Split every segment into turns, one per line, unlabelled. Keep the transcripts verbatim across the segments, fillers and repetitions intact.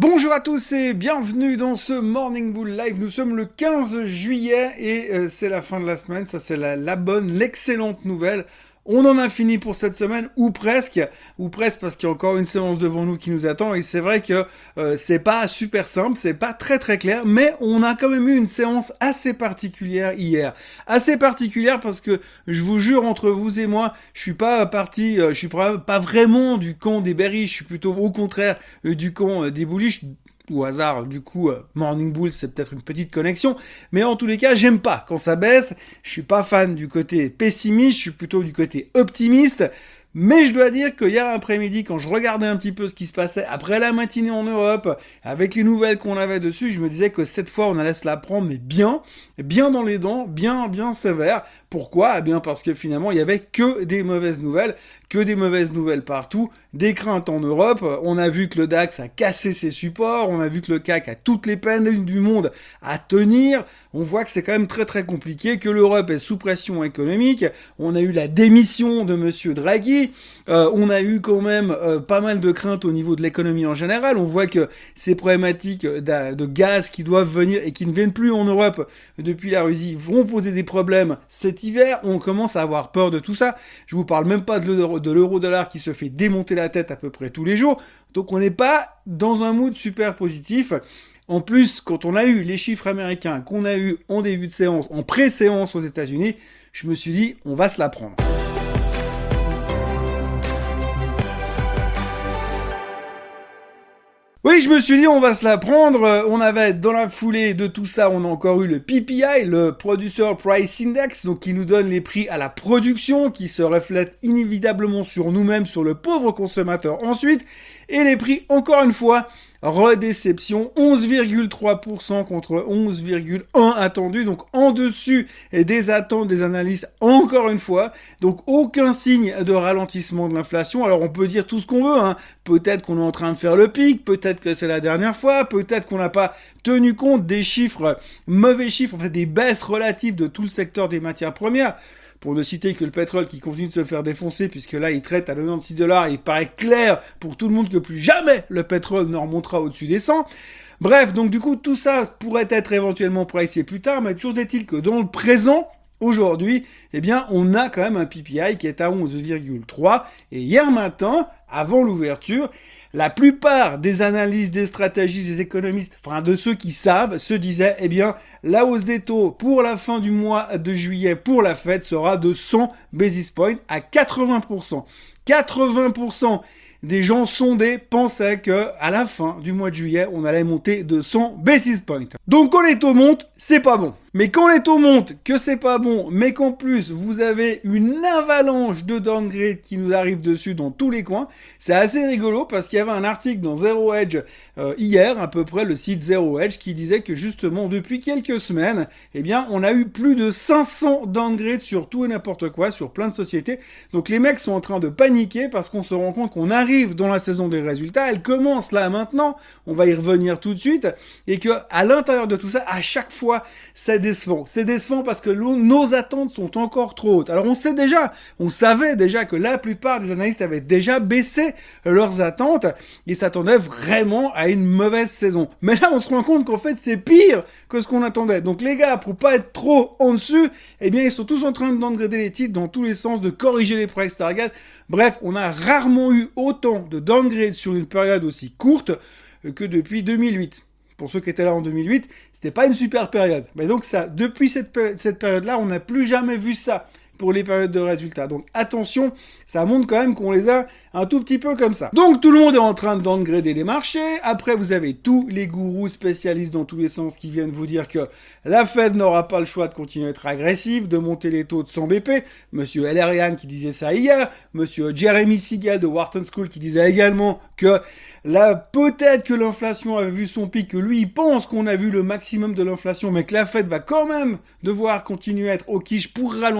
Bonjour à tous et bienvenue dans ce Morning Bull Live. Nous sommes le quinze juillet et euh, c'est la fin de la semaine. Ça, c'est la, la bonne, l'excellente nouvelle. On en a fini pour cette semaine, ou presque, ou presque parce qu'il y a encore une séance devant nous qui nous attend. Et c'est vrai que euh, c'est pas super simple, c'est pas très très clair, mais on a quand même eu une séance assez particulière hier. Assez particulière parce que je vous jure, entre vous et moi, je suis pas parti, euh, je suis pas, pas vraiment du camp des bearish, je suis plutôt au contraire euh, du camp euh, des bullish. Au hasard, du coup, euh, Morning Bull, c'est peut-être une petite connexion, mais en tous les cas, j'aime pas quand ça baisse. Je suis pas fan du côté pessimiste, je suis plutôt du côté optimiste. Mais je dois dire que hier après-midi, quand je regardais un petit peu ce qui se passait après la matinée en Europe, avec les nouvelles qu'on avait dessus, je me disais que cette fois, on allait se la prendre, mais bien, bien dans les dents, bien, bien sévère. Pourquoi ? Eh bien parce que finalement, il y avait que des mauvaises nouvelles, que des mauvaises nouvelles partout, des craintes en Europe. On a vu que le DAX a cassé ses supports, on a vu que le C A C a toutes les peines du monde à tenir. On voit que c'est quand même très très compliqué, que l'Europe est sous pression économique. On a eu la démission de Monsieur Draghi. Euh, on a eu quand même euh, pas mal de craintes au niveau de l'économie en général. On voit que ces problématiques de, de gaz qui doivent venir et qui ne viennent plus en Europe depuis la Russie vont poser des problèmes cet hiver. On commence à avoir peur de tout ça. Je vous parle même pas de l'euro, de l'euro-dollar qui se fait démonter la tête à peu près tous les jours. Donc on n'est pas dans un mood super positif. En plus, quand on a eu les chiffres américains qu'on a eu en début de séance, en pré-séance aux États-Unis, je me suis dit, on va se la prendre. Oui, je me suis dit, on va se la prendre. On avait, dans la foulée de tout ça, on a encore eu le P P I, le Producer Price Index, donc qui nous donne les prix à la production, qui se reflètent inévitablement sur nous-mêmes, sur le pauvre consommateur ensuite, et les prix, encore une fois, redéception, onze virgule trois pour cent contre onze virgule un pour cent attendu, donc en dessus des attentes des analystes, encore une fois, donc aucun signe de ralentissement de l'inflation. Alors on peut dire tout ce qu'on veut, hein. Peut-être qu'on est en train de faire le pic, peut-être que c'est la dernière fois, peut-être qu'on n'a pas tenu compte des chiffres, mauvais chiffres, en fait des baisses relatives de tout le secteur des matières premières. Pour ne citer que le pétrole qui continue de se faire défoncer, puisque là, il traite à quatre-vingt-six dollars, il paraît clair pour tout le monde que plus jamais le pétrole ne remontera au-dessus des cent. Bref, donc du coup, tout ça pourrait être éventuellement pricé plus tard, mais toujours est-il que dans le présent, aujourd'hui, eh bien, on a quand même un P P I qui est à onze virgule trois, et hier matin, avant l'ouverture, la plupart des analyses, des stratégies, des économistes, enfin de ceux qui savent, se disaient, eh bien, la hausse des taux pour la fin du mois de juillet pour la Fed sera de cent basis points à quatre-vingts pour cent. quatre-vingts pour cent des gens sondés pensaient que à la fin du mois de juillet, on allait monter de cent basis points. Donc quand les taux montent, c'est pas bon. Mais quand les taux montent, que c'est pas bon, mais qu'en plus vous avez une avalanche de downgrade qui nous arrive dessus dans tous les coins, c'est assez rigolo parce qu'il y avait un article dans Zero Hedge euh, hier, à peu près le site Zero Hedge, qui disait que justement depuis quelques semaines, eh bien on a eu plus de cinq cents downgrades sur tout et n'importe quoi, sur plein de sociétés. Donc les mecs sont en train de paniquer parce qu'on se rend compte qu'on arrive dans la saison des résultats, elle commence là maintenant, on va y revenir tout de suite, et que à l'intérieur de tout ça, à chaque fois, c'est décevant. C'est décevant parce que nos attentes sont encore trop hautes. Alors on sait déjà, on savait déjà que la plupart des analystes avaient déjà baissé leurs attentes et s'attendaient vraiment à une mauvaise saison. Mais là on se rend compte qu'en fait c'est pire que ce qu'on attendait. Donc les gars, pour pas être trop en dessus, eh bien ils sont tous en train de downgrader les titres dans tous les sens, de corriger les price targets. Bref, on a rarement eu autant de downgrade sur une période aussi courte que depuis deux mille huit. Pour ceux qui étaient là en deux mille huit, c'était pas une super période. Mais donc ça, depuis cette, cette période-là, on n'a plus jamais vu ça pour les périodes de résultats. Donc attention, ça montre quand même qu'on les a un tout petit peu comme ça. Donc tout le monde est en train de downgrader les marchés. Après, vous avez tous les gourous spécialistes dans tous les sens qui viennent vous dire que la Fed n'aura pas le choix de continuer à être agressive, de monter les taux de cent B P. Monsieur Elerian qui disait ça hier. Monsieur Jeremy Siegel de Wharton School qui disait également que là, peut-être que l'inflation avait vu son pic, que lui, il pense qu'on a vu le maximum de l'inflation, mais que la Fed va quand même devoir continuer à être au quiche pour ralentir cette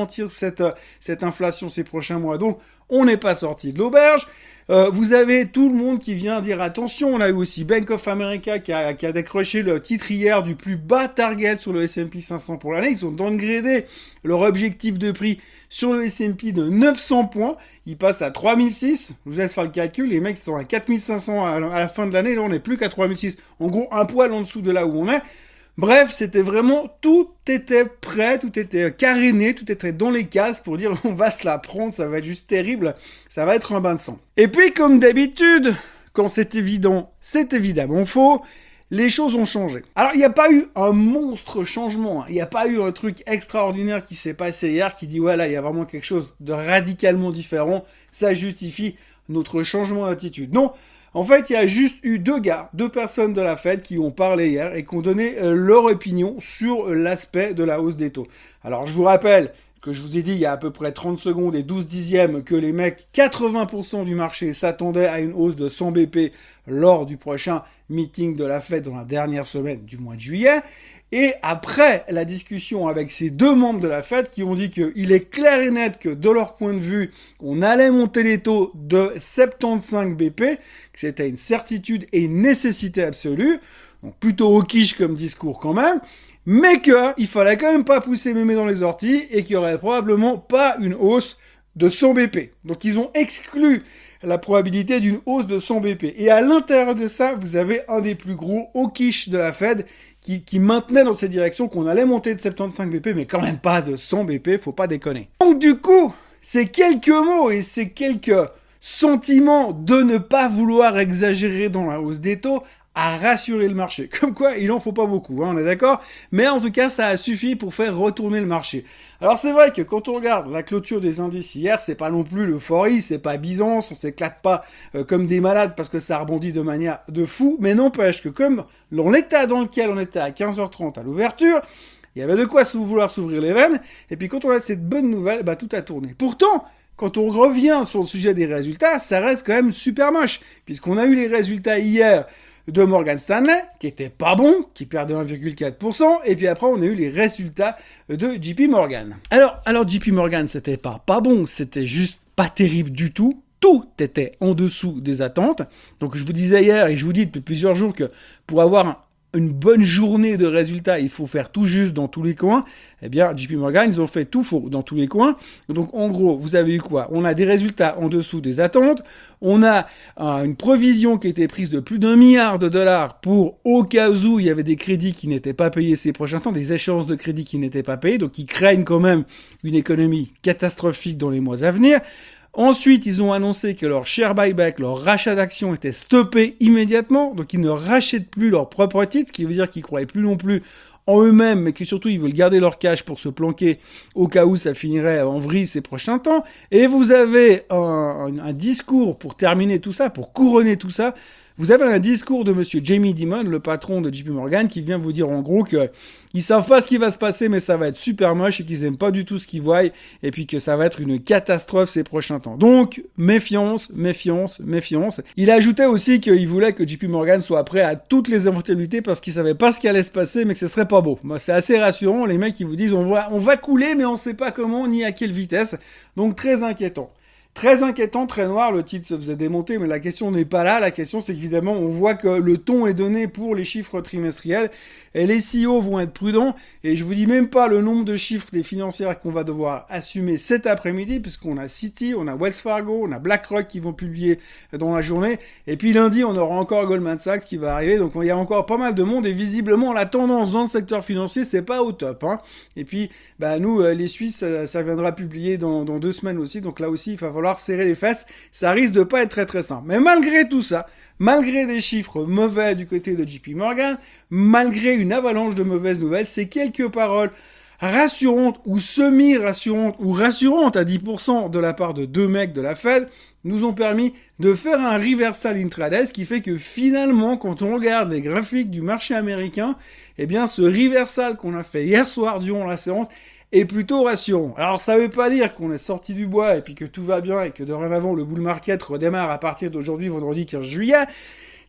cette, cette inflation ces prochains mois. Donc, on n'est pas sorti de l'auberge. Euh, vous avez tout le monde qui vient dire attention. On a eu aussi Bank of America qui a, qui a décroché le titre hier du plus bas target sur le S and P cinq cents pour l'année. Ils ont downgradé leur objectif de prix sur le S and P de neuf cents points. Ils passent à trois mille six. Je vous laisse faire le calcul. Les mecs sont à quatre mille cinq cents à la fin de l'année. Là, on n'est plus qu'à trois mille six. En gros, un poil en dessous de là où on est. Bref, c'était vraiment, tout était prêt, tout était caréné, tout était dans les cases pour dire on va se la prendre, ça va être juste terrible, ça va être un bain de sang. Et puis, comme d'habitude, quand c'est évident, c'est évidemment faux, les choses ont changé. Alors, il n'y a pas eu un monstre changement, il hein. n'y a pas eu un truc extraordinaire qui s'est passé hier qui dit voilà, il y a vraiment quelque chose de radicalement différent, ça justifie notre changement d'attitude. Non. En fait, il y a juste eu deux gars, deux personnes de la Fed qui ont parlé hier et qui ont donné euh, leur opinion sur l'aspect de la hausse des taux. Alors, je vous rappelle que je vous ai dit il y a à peu près trente secondes et douze dixièmes que les mecs, quatre-vingts pour cent du marché s'attendaient à une hausse de cent B P lors du prochain meeting de la Fed dans la dernière semaine du mois de juillet. Et après la discussion avec ces deux membres de la Fed qui ont dit qu'il est clair et net que de leur point de vue, on allait monter les taux de soixante-quinze B P, que c'était une certitude et une nécessité absolue, donc plutôt au quiche comme discours quand même, mais qu'il fallait quand même pas pousser mémé dans les orties et qu'il y aurait probablement pas une hausse de cent B P. Donc ils ont exclu la probabilité d'une hausse de cent B P. Et à l'intérieur de ça, vous avez un des plus gros au quiche de la Fed qui, qui maintenait dans cette direction qu'on allait monter de soixante-quinze B P, mais quand même pas de cent B P, faut pas déconner. Donc du coup, ces quelques mots et ces quelques sentiments de ne pas vouloir exagérer dans la hausse des taux a rassuré le marché. Comme quoi, il en faut pas beaucoup, hein, on est d'accord? Mais en tout cas, ça a suffi pour faire retourner le marché. Alors c'est vrai que quand on regarde la clôture des indices hier, c'est pas non plus l'euphorie, c'est pas Byzance, on s'éclate pas euh, comme des malades parce que ça rebondit de manière de fou, mais n'empêche que comme l'état dans lequel on était à quinze heures trente à l'ouverture, il y avait de quoi vouloir s'ouvrir les veines, et puis quand on a cette bonne nouvelle, bah tout a tourné. Pourtant, quand on revient sur le sujet des résultats, ça reste quand même super moche, puisqu'on a eu les résultats hier de Morgan Stanley, qui était pas bon, qui perdait un virgule quatre pour cent, et puis après on a eu les résultats de J P Morgan. Alors, alors J P Morgan, c'était pas pas bon, c'était juste pas terrible du tout. Tout était en dessous des attentes. Donc je vous disais hier, et je vous dis depuis plusieurs jours que pour avoir une bonne journée de résultats, il faut faire tout juste dans tous les coins. Eh bien, J P Morgan, ils ont fait tout faux dans tous les coins. Donc, en gros, vous avez eu quoi? On a des résultats en dessous des attentes. On a euh, une provision qui a été prise de plus d'un milliard de dollars pour, au cas où il y avait des crédits qui n'étaient pas payés ces prochains temps, des échéances de crédits qui n'étaient pas payés, donc ils craignent quand même une économie catastrophique dans les mois à venir. Ensuite, ils ont annoncé que leur share buyback, leur rachat d'actions était stoppé immédiatement, donc ils ne rachètent plus leurs propres titres, ce qui veut dire qu'ils ne croyaient plus non plus en eux-mêmes, mais que surtout ils veulent garder leur cash pour se planquer au cas où ça finirait en vrille ces prochains temps. Et vous avez un, un, un discours pour terminer tout ça, pour couronner tout ça. Vous avez un discours de monsieur Jamie Dimon, le patron de J P Morgan, qui vient vous dire en gros que ils savent pas ce qui va se passer, mais ça va être super moche et qu'ils aiment pas du tout ce qu'ils voient et puis que ça va être une catastrophe ces prochains temps. Donc, méfiance, méfiance, méfiance. Il ajoutait aussi qu'il voulait que J P Morgan soit prêt à toutes les éventualités parce qu'il savait pas ce qui allait se passer, mais que ce serait pas beau. Moi, c'est assez rassurant. Les mecs, ils vous disent, on va, on va couler, mais on sait pas comment ni à quelle vitesse. Donc, très inquiétant. Très inquiétant, très noir, le titre se faisait démonter, mais la question n'est pas là. La question, c'est qu'évidemment, on voit que le ton est donné pour les chiffres trimestriels et les C E O vont être prudents. Et je vous dis même pas le nombre de chiffres des financières qu'on va devoir assumer cet après-midi, puisqu'on a Citi, on a Wells Fargo, on a BlackRock qui vont publier dans la journée. Et puis lundi, on aura encore Goldman Sachs qui va arriver. Donc il y a encore pas mal de monde et visiblement, la tendance dans le secteur financier, c'est pas au top, hein. Et puis, bah, nous, les Suisses, ça, ça viendra publier dans, dans deux semaines aussi. Donc là aussi, il va falloir serrer les fesses, ça risque de pas être très très simple. Mais malgré tout ça, malgré des chiffres mauvais du côté de J P Morgan, malgré une avalanche de mauvaises nouvelles, ces quelques paroles rassurantes ou semi-rassurantes ou rassurantes à dix pour cent de la part de deux mecs de la Fed nous ont permis de faire un reversal intraday, ce qui fait que finalement, quand on regarde les graphiques du marché américain, eh bien ce reversal qu'on a fait hier soir durant la séance est plutôt rassurant. Alors ça veut pas dire qu'on est sorti du bois et puis que tout va bien et que dorénavant le bull market redémarre à partir d'aujourd'hui, vendredi quinze juillet.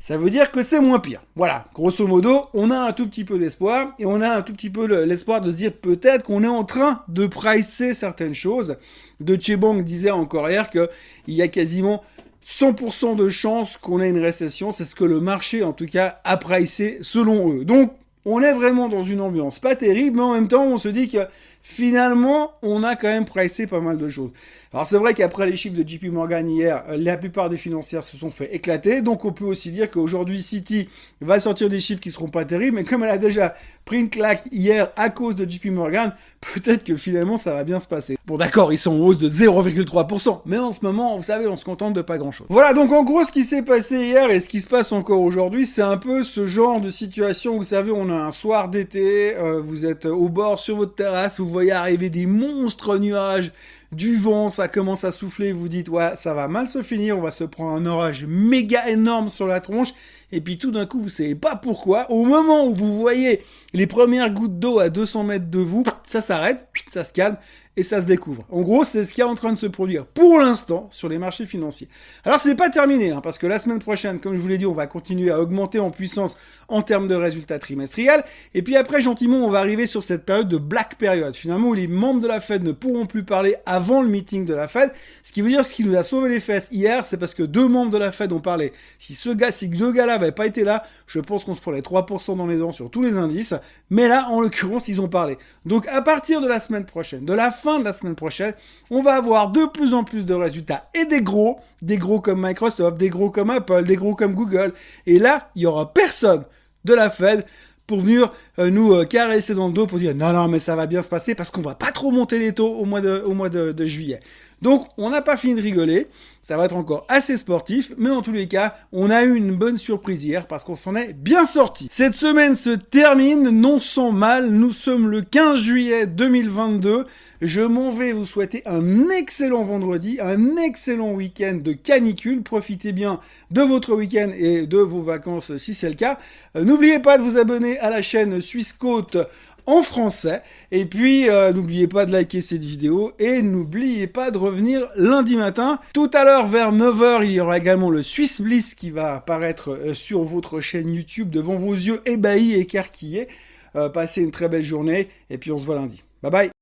ça veut dire que c'est moins pire. Voilà, grosso modo, on a un tout petit peu d'espoir, et on a un tout petit peu l'espoir de se dire peut-être qu'on est en train de pricer certaines choses. Deutsche Bank disait encore hier qu'il y a quasiment cent pour cent de chances qu'on ait une récession, c'est ce que le marché en tout cas a pricé selon eux. Donc on est vraiment dans une ambiance pas terrible, mais en même temps on se dit que finalement on a quand même pricé pas mal de choses. Alors c'est vrai qu'après les chiffres de J P Morgan hier, la plupart des financières se sont fait éclater, donc on peut aussi dire qu'aujourd'hui Citi va sortir des chiffres qui seront pas terribles, mais comme elle a déjà pris une claque hier à cause de J P Morgan, peut-être que finalement ça va bien se passer. Bon d'accord, ils sont en hausse de zéro virgule trois pour cent, mais en ce moment, vous savez, on se contente de pas grand-chose. Voilà, donc en gros ce qui s'est passé hier et ce qui se passe encore aujourd'hui, c'est un peu ce genre de situation, vous savez, on a un soir d'été, euh, vous êtes au bord sur votre terrasse, vous voyez arriver des monstres nuages, du vent, ça commence à souffler, vous dites ouais, ça va mal se finir, on va se prendre un orage méga énorme sur la tronche, et puis tout d'un coup, vous savez pas pourquoi, au moment où vous voyez les premières gouttes d'eau à deux cents mètres de vous, ça s'arrête, ça se calme, et ça se découvre. En gros, c'est ce qui est en train de se produire pour l'instant sur les marchés financiers. Alors, c'est pas terminé, hein, parce que la semaine prochaine, comme je vous l'ai dit, on va continuer à augmenter en puissance en termes de résultats trimestriels, et puis après, gentiment, on va arriver sur cette période de black period, finalement, où les membres de la Fed ne pourront plus parler avant le meeting de la Fed, ce qui veut dire ce qui nous a sauvé les fesses hier, c'est parce que deux membres de la Fed ont parlé. Si ce gars, si deux gars-là n'avaient pas été là, je pense qu'on se prenait trois pour cent dans les dents sur tous les indices, mais là, en l'occurrence, ils ont parlé. Donc, à partir de la semaine prochaine, de la fin de la semaine prochaine, on va avoir de plus en plus de résultats et des gros, des gros comme Microsoft, des gros comme Apple, des gros comme Google. Et là, il y aura personne de la Fed pour venir euh, nous euh, caresser dans le dos pour dire non, non, mais ça va bien se passer parce qu'on va pas trop monter les taux au mois de, au mois de, de juillet. Donc, on n'a pas fini de rigoler. Ça va être encore assez sportif, mais en tous les cas, on a eu une bonne surprise hier parce qu'on s'en est bien sorti. Cette semaine se termine, non sans mal. Nous sommes le quinze juillet deux mille vingt-deux. Je m'en vais vous souhaiter un excellent vendredi, un excellent week-end de canicule. Profitez bien de votre week-end et de vos vacances si c'est le cas. Euh, n'oubliez pas de vous abonner à la chaîne Suisse Côte en français. Et puis, euh, n'oubliez pas de liker cette vidéo et n'oubliez pas de revenir lundi matin. Tout à l'heure, vers neuf heures, il y aura également le Swiss Bliss qui va apparaître euh, sur votre chaîne YouTube devant vos yeux ébahis et écarquillés. Euh, passez une très belle journée et puis on se voit lundi. Bye bye.